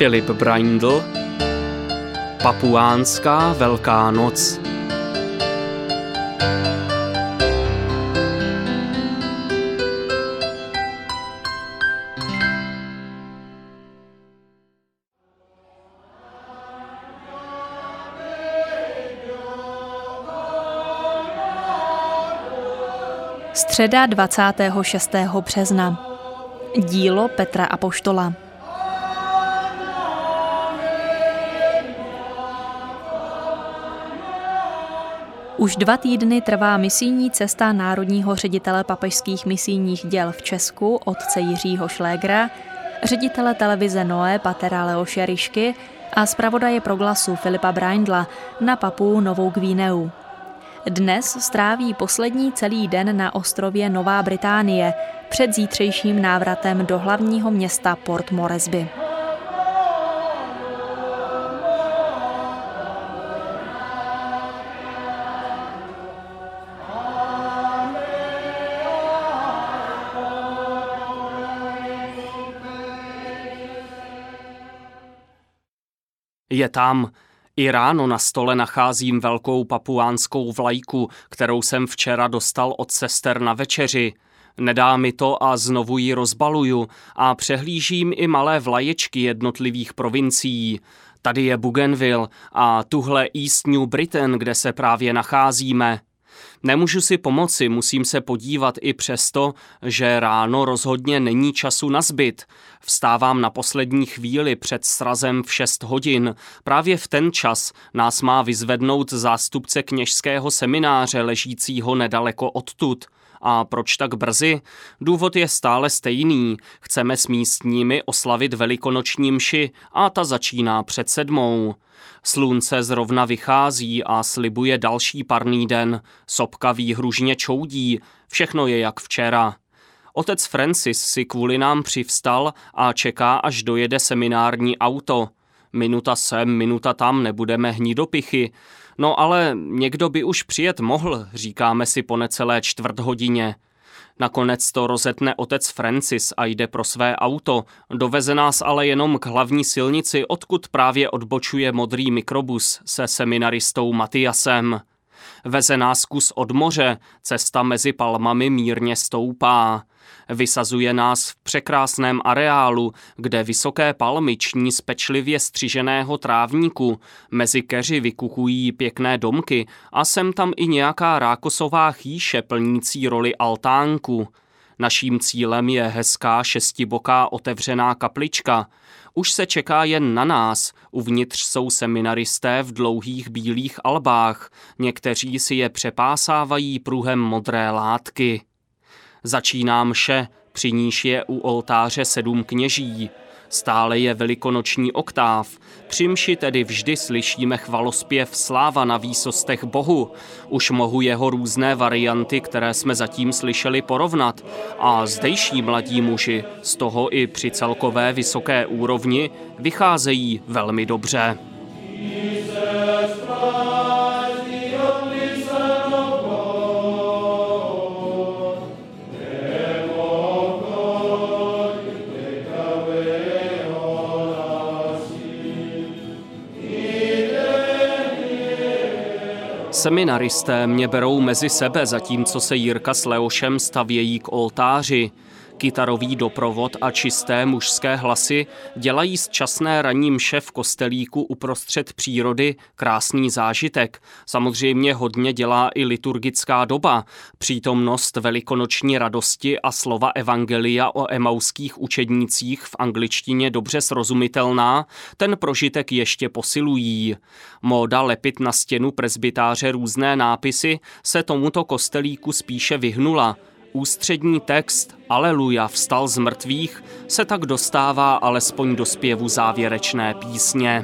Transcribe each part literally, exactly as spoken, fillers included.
Philip Braindl, Papuánská Velká noc. Středa dvacátého šestého března. Dílo Petra Apoštola. Už dva týdny trvá misijní cesta národního ředitele papežských misijních děl v Česku, otce Jiřího Šlégra, ředitele televize Noé patera Leoše Ryšky a zpravodaje Proglasu Filipa Braindla na Papuu Novou Gvineu. Dnes stráví poslední celý den na ostrově Nová Británie před zítřejším návratem do hlavního města Port Moresby. Je tam. I ráno na stole nacházím velkou papuánskou vlajku, kterou jsem včera dostal od sester na večeři. Nedá mi to a znovu ji rozbaluju a přehlížím i malé vlaječky jednotlivých provincií. Tady je Bougainville a tuhle East New Britain, kde se právě nacházíme. Nemůžu si pomoci, musím se podívat i přesto, že ráno rozhodně není času na zbyt. Vstávám na poslední chvíli před srazem v šest hodin. Právě v ten čas nás má vyzvednout zástupce kněžského semináře ležícího nedaleko odtud. A proč tak brzy? Důvod je stále stejný. Chceme s místními oslavit velikonoční mši a ta začíná před sedmou. Slunce zrovna vychází a slibuje další parný den. Sopka výhružně čoudí. Všechno je jak včera. Otec Francis si kvůli nám přivstal a čeká, až dojede seminární auto. Minuta sem, minuta tam, nebudeme hnidopichy. No ale někdo by už přijet mohl, říkáme si po necelé čtvrt hodině. Nakonec to rozetne otec Francis a jde pro své auto, doveze nás ale jenom k hlavní silnici, odkud právě odbočuje modrý mikrobus se seminaristou Matiasem. Veze nás kus od moře, cesta mezi palmami mírně stoupá. Vysazuje nás v překrásném areálu, kde vysoké palmy ční z pečlivě střiženého trávníku, mezi keři vykukují pěkné domky a sem tam i nějaká rákosová chýše plnící roli altánku. Naším cílem je hezká šestiboká otevřená kaplička. Už se čeká jen na nás, uvnitř jsou seminaristé v dlouhých bílých albách, někteří si je přepásávají pruhem modré látky. Začíná mše, při níž je u oltáře sedm kněží. Stále je velikonoční oktáv. Při mši tedy vždy slyšíme chvalospěv Sláva na výsostech Bohu. Už mohu jeho různé varianty, které jsme zatím slyšeli, porovnat. A zdejší mladí muži z toho i při celkové vysoké úrovni vycházejí velmi dobře. Seminaristé mě berou mezi sebe, zatímco se Jirka s Leošem stavějí k oltáři. Kytarový doprovod a čisté mužské hlasy dělají z časné ranní mše v kostelíku uprostřed přírody krásný zážitek. Samozřejmě hodně dělá i liturgická doba, přítomnost velikonoční radosti a slova evangelia o emauských učednících v angličtině dobře srozumitelná, ten prožitek ještě posilují. Móda lepit na stěnu presbytáře různé nápisy se tomuto kostelíku spíše vyhnula. Ústřední text Aleluja vstal z mrtvých se tak dostává alespoň do zpěvu závěrečné písně.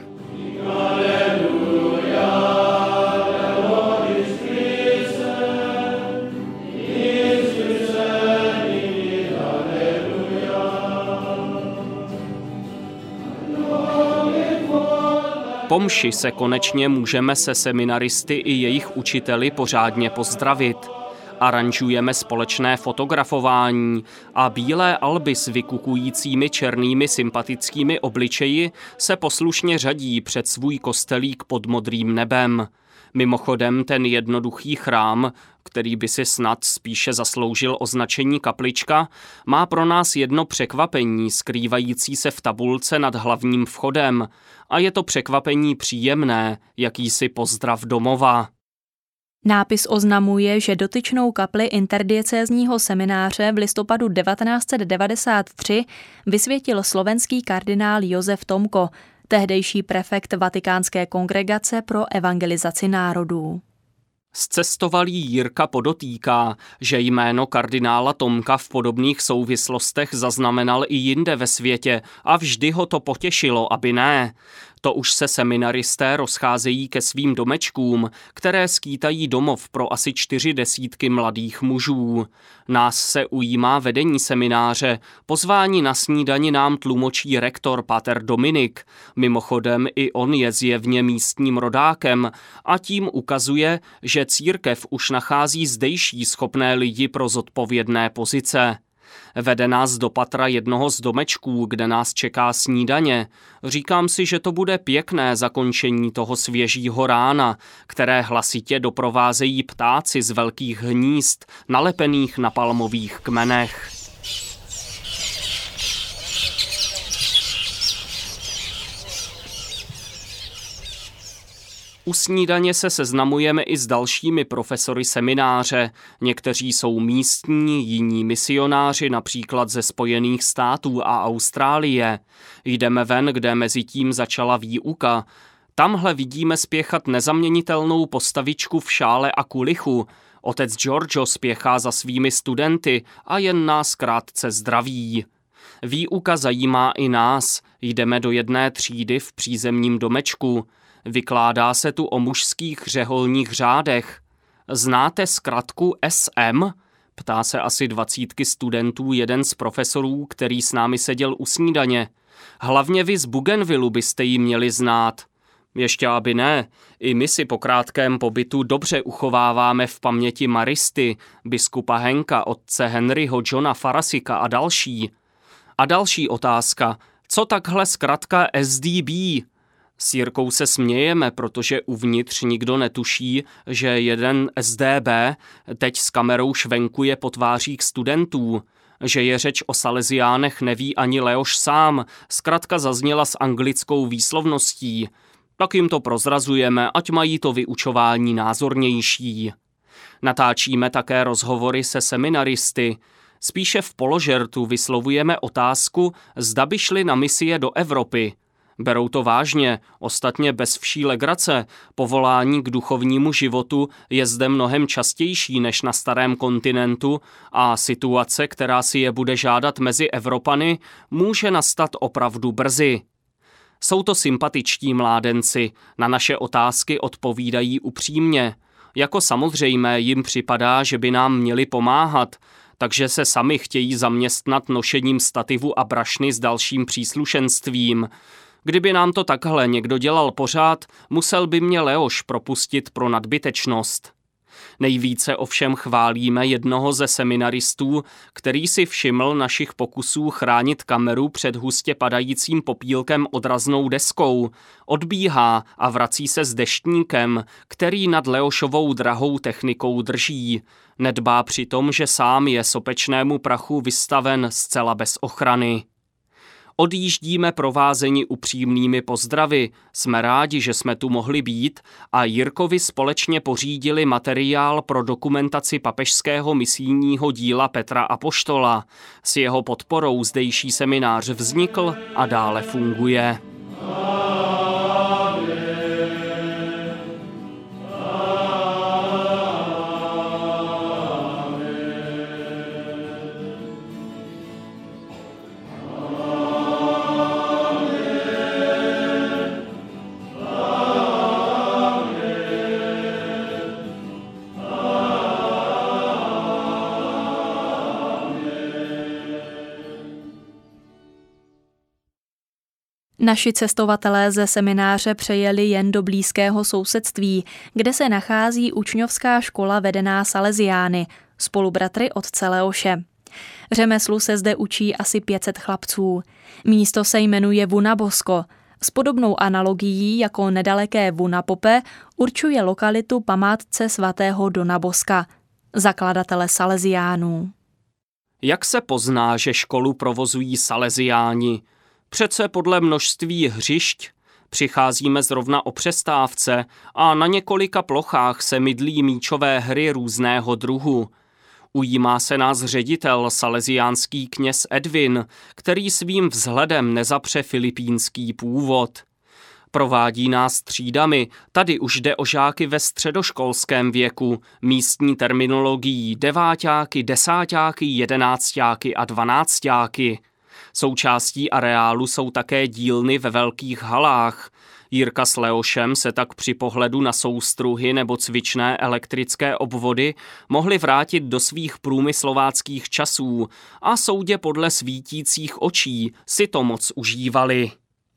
Po mši se konečně můžeme se seminaristy i jejich učiteli pořádně pozdravit. Aranžujeme společné fotografování a bílé alby s vykukujícími černými sympatickými obličeji se poslušně řadí před svůj kostelík pod modrým nebem. Mimochodem ten jednoduchý chrám, který by si snad spíše zasloužil označení kaplička, má pro nás jedno překvapení skrývající se v tabulce nad hlavním vchodem a je to překvapení příjemné, jakýsi pozdrav domova. Nápis oznamuje, že dotyčnou kapli interdiecézního semináře v listopadu devatenáct set devadesát tři vysvětil slovenský kardinál Josef Tomko, tehdejší prefekt Vatikánské kongregace pro evangelizaci národů. Zcestovalý Jirka podotýká, že jméno kardinála Tomka v podobných souvislostech zaznamenal i jinde ve světě a vždy ho to potěšilo, aby ne. To už se seminaristé rozcházejí ke svým domečkům, které skýtají domov pro asi čtyři desítky mladých mužů. Nás se ujímá vedení semináře, pozvání na snídani nám tlumočí rektor páter Dominik. Mimochodem i on je zjevně místním rodákem a tím ukazuje, že církev už nachází zdejší schopné lidi pro zodpovědné pozice. Vede nás do patra jednoho z domečků, kde nás čeká snídaně. Říkám si, že to bude pěkné zakončení toho svěžího rána, které hlasitě doprovázejí ptáci z velkých hnízd, nalepených na palmových kmenech. U snídaně se seznamujeme i s dalšími profesory semináře. Někteří jsou místní, jiní misionáři, například ze Spojených států a Austrálie. Jdeme ven, kde mezi tím začala výuka. Tamhle vidíme spěchat nezaměnitelnou postavičku v šále a kulichu. Otec Giorgio spěchá za svými studenty a jen nás krátce zdraví. Výuka zajímá i nás. Jdeme do jedné třídy v přízemním domečku. Vykládá se tu o mužských řeholních řádech. Znáte zkratku S M? Ptá se asi dvacítky studentů jeden z profesorů, který s námi seděl u snídaně. Hlavně vy z Bougainvillu byste ji měli znát. Ještě aby ne, i my si po krátkém pobytu dobře uchováváme v paměti Maristy, biskupa Henka, otce Henryho Johna Farasika a další. A další otázka, co takhle zkratka S D B? S Jirkou se smějeme, protože uvnitř nikdo netuší, že jeden S D B teď s kamerou švenkuje po tvářích studentů. Že je řeč o Salesiánech, neví ani Leoš sám, zkratka zazněla s anglickou výslovností. Tak jim to prozrazujeme, ať mají to vyučování názornější. Natáčíme také rozhovory se seminaristy. Spíše v položertu vyslovujeme otázku, zda by šli na misie do Evropy. Berou to vážně, ostatně bez vší legrace. Povolání k duchovnímu životu je zde mnohem častější než na starém kontinentu a situace, která si je bude žádat mezi Evropany, může nastat opravdu brzy. Jsou to sympatičtí mládenci, na naše otázky odpovídají upřímně. Jako samozřejmé jim připadá, že by nám měli pomáhat, takže se sami chtějí zaměstnat nošením stativu a brašny s dalším příslušenstvím. Kdyby nám to takhle někdo dělal pořád, musel by mě Leoš propustit pro nadbytečnost. Nejvíce ovšem chválíme jednoho ze seminaristů, který si všiml našich pokusů chránit kameru před hustě padajícím popílkem odraznou deskou. Odbíhá a vrací se s deštníkem, který nad Leošovou drahou technikou drží. Nedbá přitom, že sám je sopečnému prachu vystaven zcela bez ochrany. Odjíždíme provázeni upřímnými pozdravy, jsme rádi, že jsme tu mohli být a Jirkovi společně pořídili materiál pro dokumentaci papežského misijního díla Petra Apoštola. S jeho podporou zdejší seminář vznikl a dále funguje. Naši cestovatelé ze semináře přejeli jen do blízkého sousedství, kde se nachází učňovská škola vedená Salesiány, spolubratry otce Leoše. Řemeslu se zde učí asi pět set chlapců. Místo se jmenuje Vunabosko. S podobnou analogií jako nedaleké Vunapope určuje lokalitu památce svatého Dona Boska, zakladatele Salesiánů. Jak se pozná, že školu provozují Salesiáni? Přece podle množství hřišť. Přicházíme zrovna o přestávce a na několika plochách se mydlí míčové hry různého druhu. Ujímá se nás ředitel, salesiánský kněz Edwin, který svým vzhledem nezapře filipínský původ. Provádí nás třídami, tady už jde o žáky ve středoškolském věku, místní terminologií deváťáky, desáťáky, jedenácťáky a dvanácťáky. Součástí areálu jsou také dílny ve velkých halách. Jirka s Leošem se tak při pohledu na soustruhy nebo cvičné elektrické obvody mohli vrátit do svých průmyslováckých časů a soudě podle svítících očí si to moc užívali.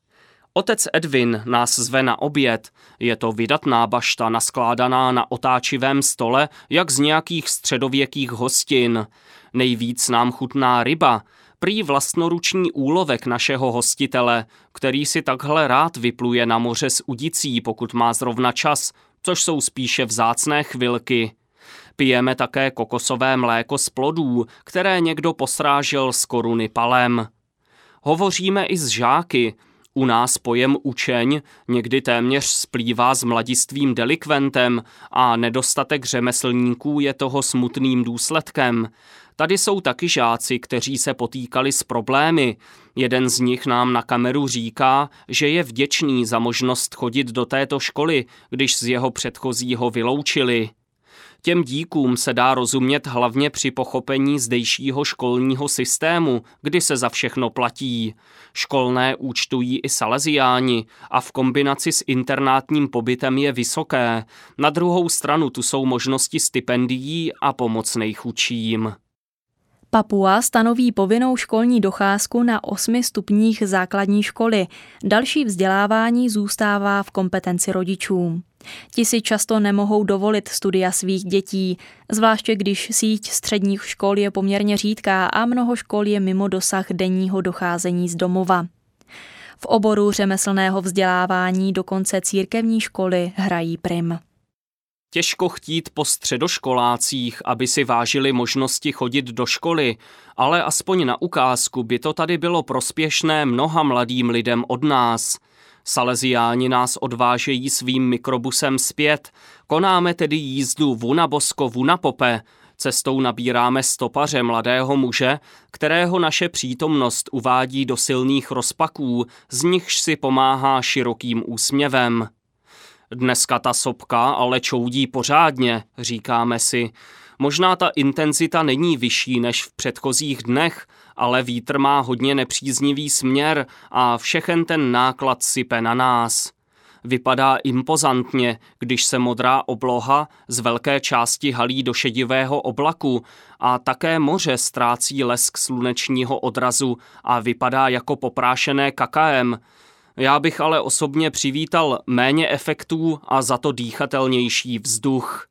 Otec Edwin nás zve na oběd. Je to vydatná bašta naskládaná na otáčivém stole, jak z nějakých středověkých hostin. Nejvíc nám chutná ryba, prý vlastnoruční úlovek našeho hostitele, který si takhle rád vypluje na moře s udicí, pokud má zrovna čas, což jsou spíše vzácné chvilky. Pijeme také kokosové mléko z plodů, které někdo posrážel z koruny palem. Hovoříme i s žáky. U nás pojem učeň někdy téměř splývá s mladistvým delikventem a nedostatek řemeslníků je toho smutným důsledkem. Tady jsou taky žáci, kteří se potýkali s problémy. Jeden z nich nám na kameru říká, že je vděčný za možnost chodit do této školy, když z jeho předchozího vyloučili. Těm díkům se dá rozumět hlavně při pochopení zdejšího školního systému, kdy se za všechno platí. Školné účtují i salesiáni a v kombinaci s internátním pobytem je vysoké. Na druhou stranu tu jsou možnosti stipendií a pomoc nejchudším. Papua stanoví povinnou školní docházku na osmi stupních základní školy. Další vzdělávání zůstává v kompetenci rodičů. Ti si často nemohou dovolit studia svých dětí, zvláště když síť středních škol je poměrně řídká a mnoho škol je mimo dosah denního docházení z domova. V oboru řemeslného vzdělávání dokonce církevní školy hrají prim. Těžko chtít po středoškolácích, aby si vážili možnosti chodit do školy, ale aspoň na ukázku by to tady bylo prospěšné mnoha mladým lidem od nás. Salesiáni nás odvážejí svým mikrobusem zpět, konáme tedy jízdu Vunabosko Vunapope, cestou nabíráme stopaře mladého muže, kterého naše přítomnost uvádí do silných rozpaků, z nichž si pomáhá širokým úsměvem. Dneska ta sopka ale čoudí pořádně, říkáme si. Možná ta intenzita není vyšší než v předchozích dnech, ale vítr má hodně nepříznivý směr a všechen ten náklad sype na nás. Vypadá impozantně, když se modrá obloha z velké části halí do šedivého oblaku a také moře ztrácí lesk slunečního odrazu a vypadá jako poprášené kakaem. Já bych ale osobně přivítal méně efektů a za to dýchatelnější vzduch.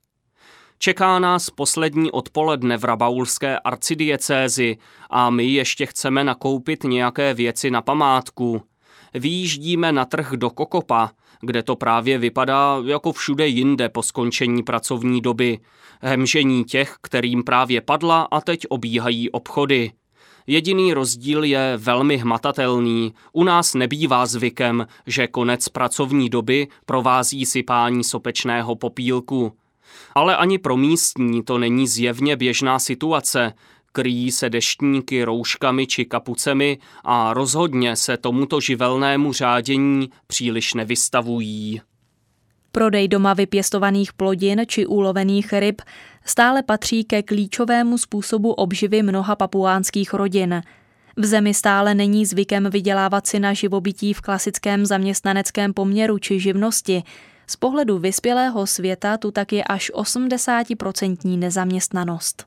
Čeká nás poslední odpoledne v rabaulské arcidiecézi a my ještě chceme nakoupit nějaké věci na památku. Vyjíždíme na trh do Kokopa, kde to právě vypadá jako všude jinde po skončení pracovní doby. Hemžení těch, kterým právě padla a teď obíhají obchody. Jediný rozdíl je velmi hmatatelný. U nás nebývá zvykem, že konec pracovní doby provází sypání sopečného popílku. Ale ani pro místní to není zjevně běžná situace. Kryjí se deštníky rouškami či kapucemi a rozhodně se tomuto živelnému řádění příliš nevystavují. Prodej doma vypěstovaných plodin či ulovených ryb stále patří ke klíčovému způsobu obživy mnoha papuánských rodin. V zemi stále není zvykem vydělávat si na živobytí v klasickém zaměstnaneckém poměru či živnosti. Z pohledu vyspělého světa tu tak je až osmdesátiprocentní nezaměstnanost.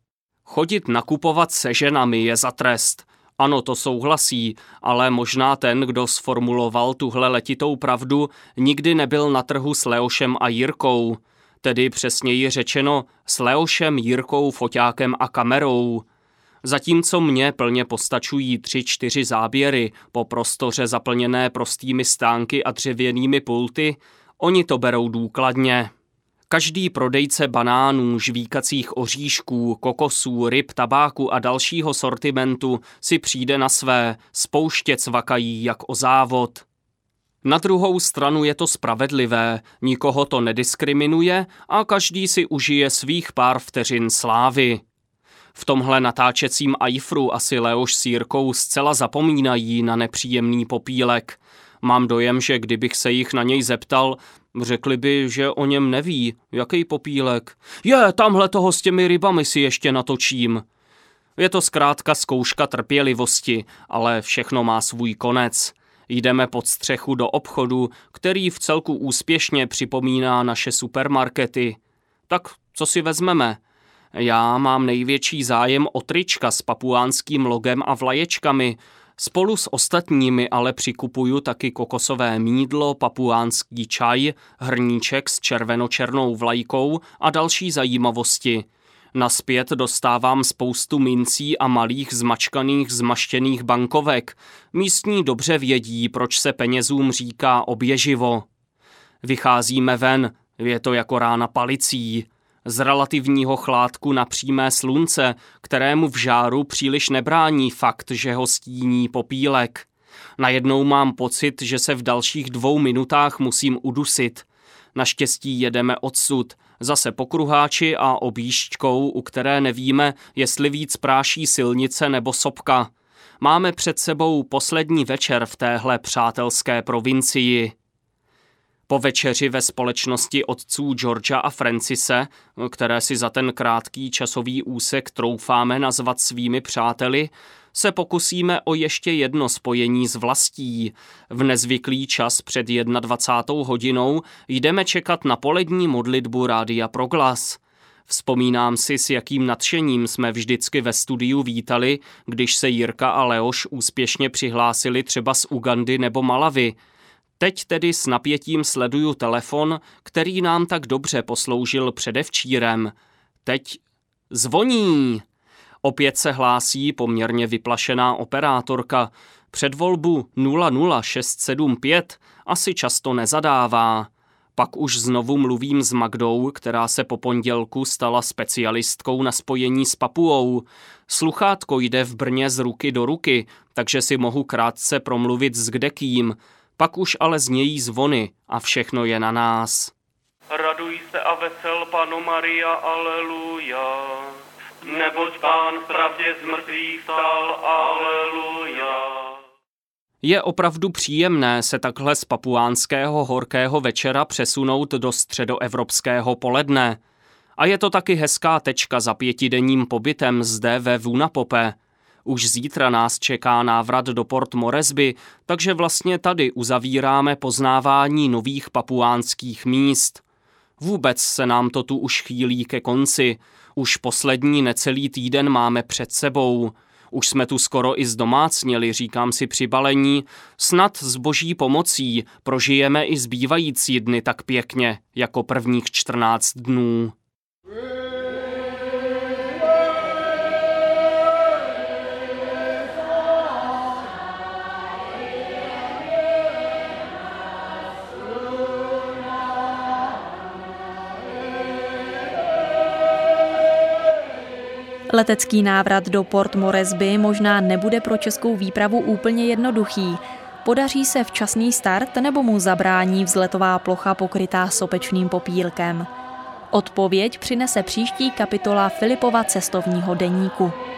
Chodit nakupovat se ženami je za trest. Ano, to souhlasí, ale možná ten, kdo sformuloval tuhle letitou pravdu, nikdy nebyl na trhu s Leošem a Jirkou. tedy přesněji řečeno s Leošem, Jirkou, foťákem a kamerou. Zatímco mně plně postačují tři, čtyři záběry po prostoře zaplněné prostými stánky a dřevěnými pulty, oni to berou důkladně. Každý prodejce banánů, žvíkacích oříšků, kokosů, ryb, tabáku a dalšího sortimentu si přijde na své, spouště cvakají jak o závod. Na druhou stranu je to spravedlivé, nikoho to nediskriminuje a každý si užije svých pár vteřin slávy. V tomhle natáčecím ajfru asi Leoš s Jirkou zcela zapomínají na nepříjemný popílek. Mám dojem, že kdybych se jich na něj zeptal, řekli by, že o něm neví. Jaký popílek? Je, tamhle toho s těmi rybami si ještě natočím. Je to zkrátka zkouška trpělivosti, ale všechno má svůj konec. Jdeme pod střechu do obchodu, který v celku úspěšně připomíná naše supermarkety. Tak co si vezmeme? Já mám největší zájem o trička s papuánským logem a vlaječkami. Spolu s ostatními ale přikupuju taky kokosové mýdlo, papuánský čaj, hrníček s červeno-černou vlajkou a další zajímavosti. Nazpět dostávám spoustu mincí a malých zmačkaných zmaštěných bankovek. Místní dobře vědí, proč se penězům říká oběživo. Vycházíme ven, je to jako rána palicí. Z relativního chládku na přímé slunce, kterému v žáru příliš nebrání fakt, že ho stíní popílek. Najednou mám pocit, že se v dalších dvou minutách musím udusit. Naštěstí jedeme odsud, zase po kruháči a objížďkou, u které nevíme, jestli víc práší silnice nebo sopka. Máme před sebou poslední večer v téhle přátelské provincii. Po večeři ve společnosti otců Georgea a Francise, které si za ten krátký časový úsek troufáme nazvat svými přáteli, se pokusíme o ještě jedno spojení s vlastí. V nezvyklý čas před dvacátou první hodinou jdeme čekat na polední modlitbu Rádia Proglas. Vzpomínám si, s jakým nadšením jsme vždycky ve studiu vítali, když se Jirka a Leoš úspěšně přihlásili třeba z Ugandy nebo Malavy. Teď tedy s napětím sleduju telefon, který nám tak dobře posloužil předevčírem. Teď zvoní. Opět se hlásí poměrně vyplašená operátorka. Předvolbu nula nula šest sedm pět asi často nezadává. Pak už znovu mluvím s Magdou, která se po pondělku stala specialistkou na spojení s Papuou. Sluchátko jde v Brně z ruky do ruky, takže si mohu krátce promluvit s kdekým. Pak už ale znějí zvony a všechno je na nás. Raduj se a vesel, Pano Maria, aleluja. Neboť Pán v pravdě z mrtvých vstal, aleluja. Je opravdu příjemné se takhle z papuánského horkého večera přesunout do středoevropského poledne. A je to taky hezká tečka za pětidenním pobytem zde ve Vunapope. Už zítra nás čeká návrat do Port Moresby, takže vlastně tady uzavíráme poznávání nových papuánských míst. Vůbec se nám to tu už chýlí ke konci. Už poslední necelý týden máme před sebou. Už jsme tu skoro i zdomácněli, říkám si při balení. Snad s boží pomocí prožijeme i zbývající dny tak pěkně, jako prvních čtrnáct dnů. Letecký návrat do Port Moresby možná nebude pro českou výpravu úplně jednoduchý. Podaří se včasný start nebo mu zabrání vzletová plocha pokrytá sopečným popílkem? Odpověď přinese příští kapitola Filipova cestovního deníku.